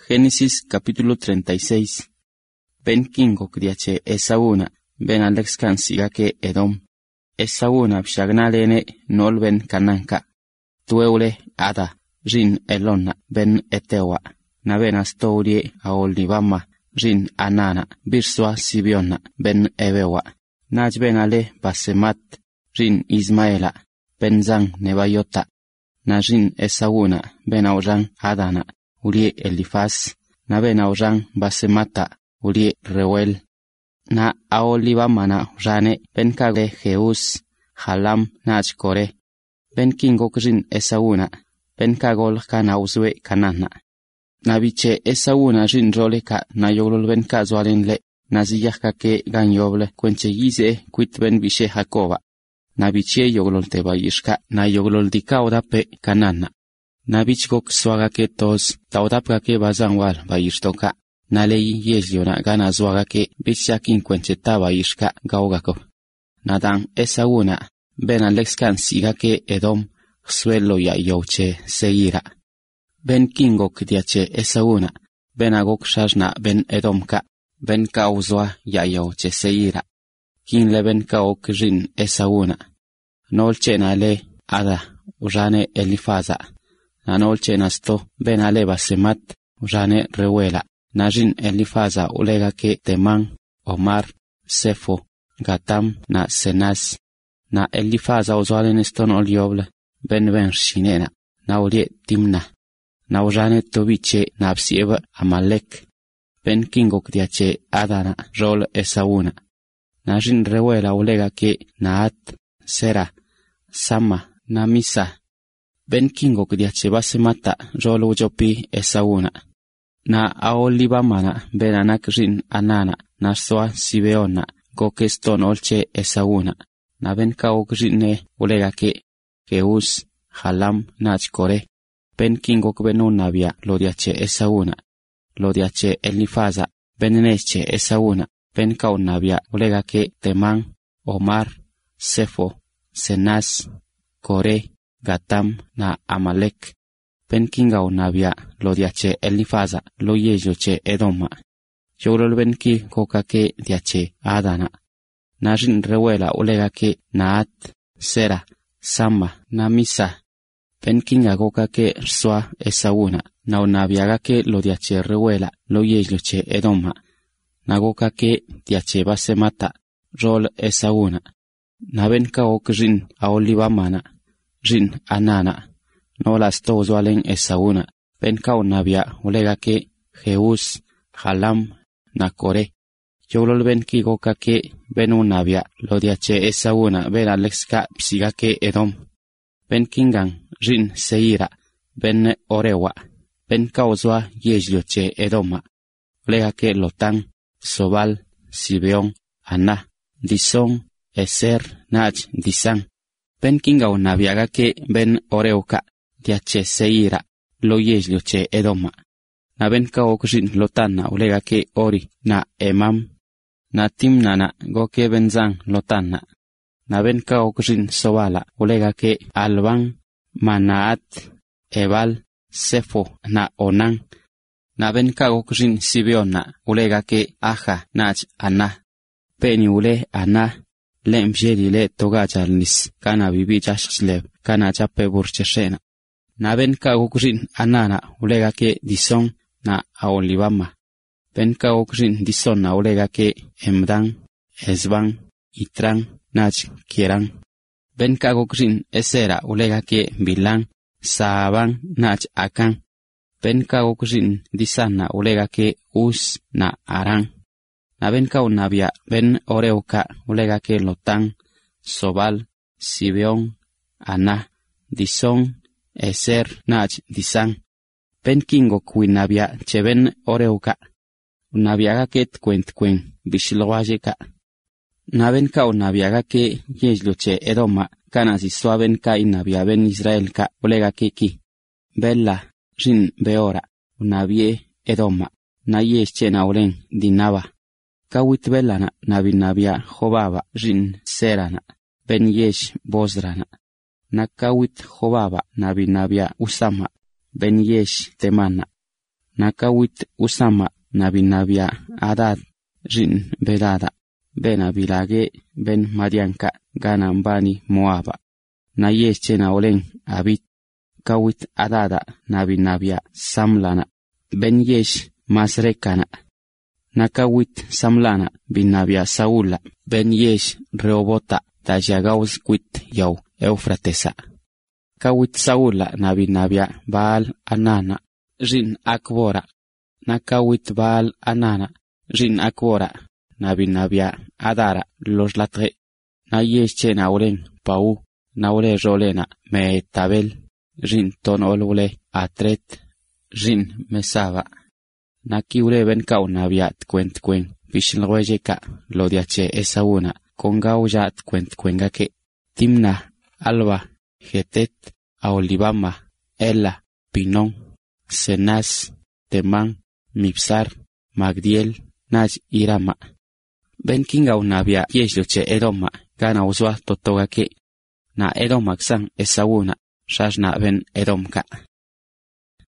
Génesis capítulo 36. Ben kingo kriache Esauna, ben Alex kansigake Edom. Esauna bshagnalene nol ben kananka. Tueule ada, rin elonna ben etewa. Na ben astorie aolibama, rin anana, birsua sibiona ben ebewa. Naj ben ale basemat, rin Ismaela, ben zang nebayota. Na rin Esauna, ben auran adana. Ulie Elifaz, na ben auran basemata, ulie Reuel. Na aolibamana rane ben kage Jeus, Halam naj kore. Ben kingok rin Esauna, ben kagol kanauzwe kanana. Na biche Esauna rin roleka na yolol ben kazualenle, na ziyahkake ganyoble kwenche yize kuit ben biche Jacoba. Na biche yolol tebayishka na yolol dikaudape kanana. Na bichgok swagake tos, taudapgake bazanwal bayishtoka. Na leyi yezliona gana zwagake bichakin kwencheta bayishka gaugako. Na dan Esauna, ben Alexkan sigake Edom, suelo ya yoche seira. Ben kingok diache Esauna, ben agok shashna ben Edomka, ben kauzwa ya yoche seira. Kinle ben kaok rin Esauna. Nolche na le ada, urane Elifaza. Na nolche nasto ben ale basemat, urane Reuela. Na rin Elifaza ulegake Teman, Omar, Sefo, Gatam na Senas. Na Elifaza uzwalen eston olioble, ben shinena, na olie Timna. Na urane tobiche na absieba Amalek. Ben kingok diache Adana rol Esauna. Na rin Reuela ulegake Naat, Sera, Sama, na Misa. Ben kingok diache basemata rol ujopi Esauna. Na aolibamana ben anak rin Anana, na soa Sibeona, gokeston olche Esauna. Na ben kaok rinne ulegake Jeus, Halam naj kore. Ben kingok ben nabia lo diache Esauna. Lo diache Elifaza, ben neche Esauna. Ben kaon nabia ulegake Teman, Omar, Sefo, Senas, Kore, Gatam na Amalek. Ben kinga nabia lo diache Elifaza lo yejoche Edoma. Yolol ben ki kokake diache Adana. Na rin Reuela ulegake Naat, Sera, Sama, na Misa. Ben kinga kokake swa Esauna. Na unabiagake lo diache Reuela lo yejoche Edoma. Na kokake diache basemata rol Esauna. Na ben kaok rin aolibamana, rin Anana. No las tozwalen Esauna, ben kaunabia ulegake Jeus, Halam, na Kore. Yolol ben kigokake ben unabia lo diache Esauna ben Alexka psigake Edom. Ben kingan rin Seira, ben Orewa, ben kauzwa yezlioche Edoma. Ulegake Lotan, Sobal, Sibeon, Ana, Dison, Eser, Naj, Disan. Ben kinga unabiagake ben Oreuka. Diache Seira, lo yezlioche Edoma. Na ben kaok rin Lotana ulegake Ori, na Emam. Na Timnana goke benzan Lotana. Na ben kaok rin Sobala ulegake Alban, Manaat, Ebal, Sefo, na Onan. Na ben kaok rin Sibeona ulegake Aja, naj Ana. Peni ule Ana. Lem jelile togajalnis, kana bibi jashlev, kana chape burcheshena. Na ben kaok rin Anana ulegake Dison na Aolibama. Ben kaok rin Dison na ulegake Emdan, Esban, Itran, naj Kieran. Ben kaok rin Esera ulegake Bilan, Saaban, naj Akan. Ben kaok rin Disana ulegake Us na Aran. Na ben kaunabia ben Oreuka ulegake Lotan, Sobal, Sibeon, Ana, Dison, Eser, naj, Disan. Ben kingo kuinabia che ben Oreuka. Unabiagake tkwen, bishloajeka. Na ben kaunabiagake yezloche Edoma, kanaziswa ben kainabia ben Israelka ulegake ki. Bella, rin Beora, unabie Edoma, na yesche na ulen dinaba. Kawit belana nabinabia Jobaba rin Serana, ben yesh Bozrana. Na kawit Jobaba nabinabia Usama, ben yesh Temana. nakawit Usama nabinabia Adad, rin Bedada, ben abilage ben Madianka gana bani Moaba. Nayesh chena olen Abit, kawit Adada nabinabia Samlana, ben Yesh Masrekana. Nakawit Samlana binabia Saula, ben Yesh Rehobota tajagaus quit yaw Eufratesa. Kawit Saula nabinabia Baal Anana, rin Akbora. Nakawit Baal Anana, rin Akbora, nabinabia Adara los latre. Nayesh chena olen Pau, naule rolena me Tabel, rin ton olule Atret, rin Mesaba. Nakiule ben kaunabia tquen, pishlwejeka lodiache Esauna, kongauja tquen Timna, Alba, Getet, Aolibama, Ela, Pinon, Senaz, Temán, Mipsar, Magdiel, Naj Irama. Ben kingaunabia yeshluche Edoma, gana uswa totogake. Na Edomaksan Esauna, Shashna ben Edomka.